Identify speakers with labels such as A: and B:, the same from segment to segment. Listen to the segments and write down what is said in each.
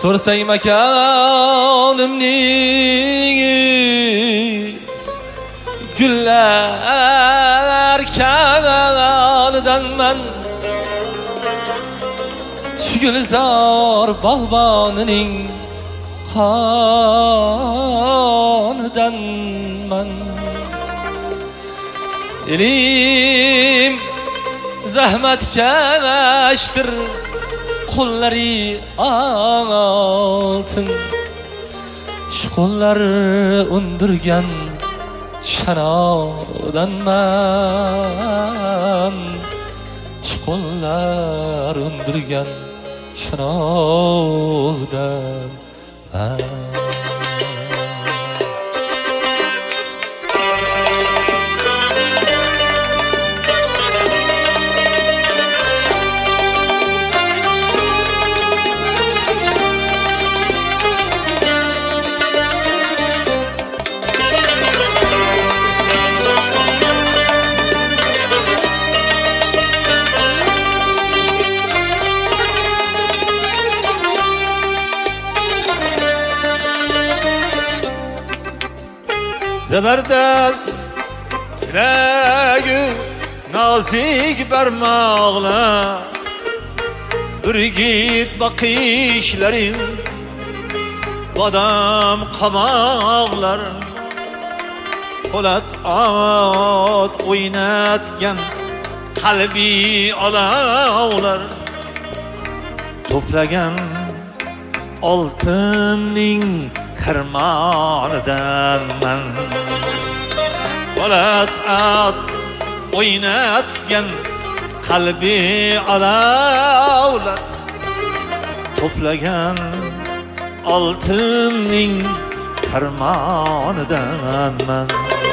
A: so'rsang makonimni gullar kanalidanman Gulzor bog'bonining qonidanman Elim zahmatkashdir qo'llari oltin shu qo'llar undirgan chanodanman shu qo'llar undirgan chanodanman
B: Zabardast tilagi nozik barmoqlar Urgit bakışların Badam qamoqlar Po'lat ot o'ynatgan qalbi olovlar To'plagan oltinning karmonidanman Po'lat ot o'ynatgan qalbi olovlar To'plagan oltinning karmonidanman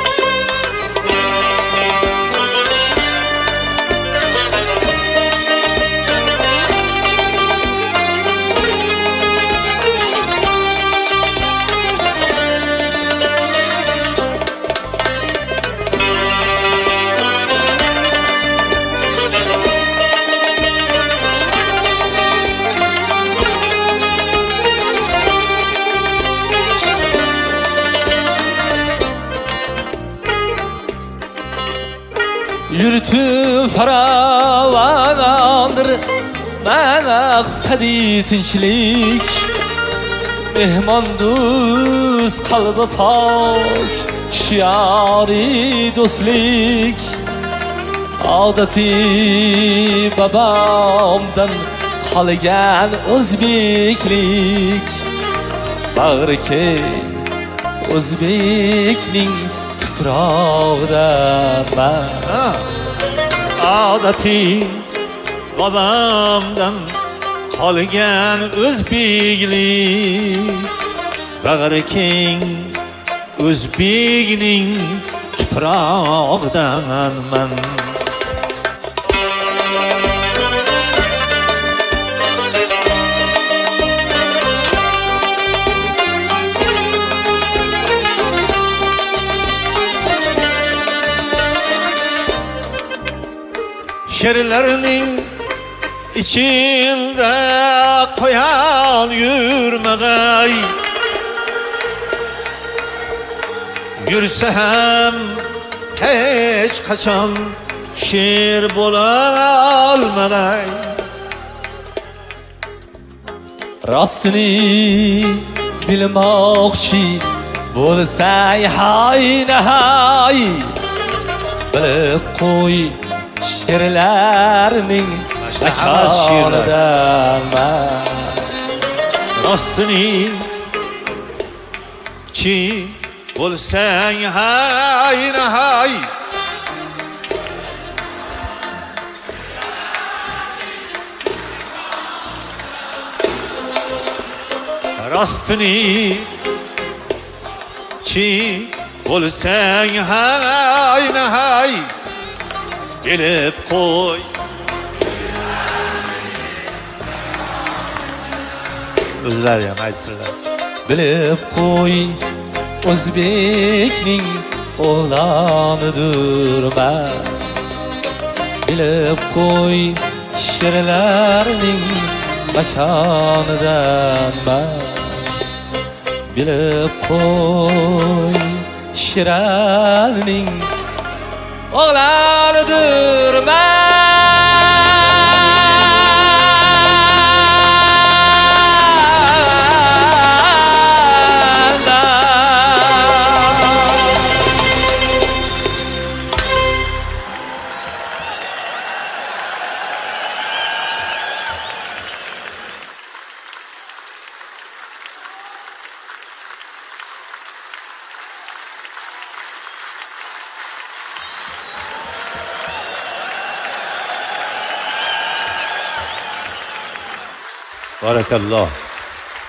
A: Yürütüm faravanandır Məqsədi tinchlik Mehman do'st qalbi pok Shiori do'stlik Odati babamdan qolgan o'zbeklik Bag'ri keng o'zbekning tuprog'idaman
B: Odati babamdan qolgan o'zbeklik Bag'ri keng o'zbekning tuprog'idaman Şerlerinin içinde koyan yürmegay Yürsem hiç kaçan şer bolalmagay
A: Rostini bilmoqchi bo'lsang haynahay bilib qo'y Şerlerinin makonidaman
B: Rostini chi bo'lsang haynahay Rostini chi bo'lsang haynahay Bilib qo'y o'zlari ham aytsinlar
A: Bilib qo'y o'zbekning o'g'lonidirman Bilib qo'y she'rlarning makonidan man bilib qo'y Shiralining o'g'lonidir
B: Barakallah.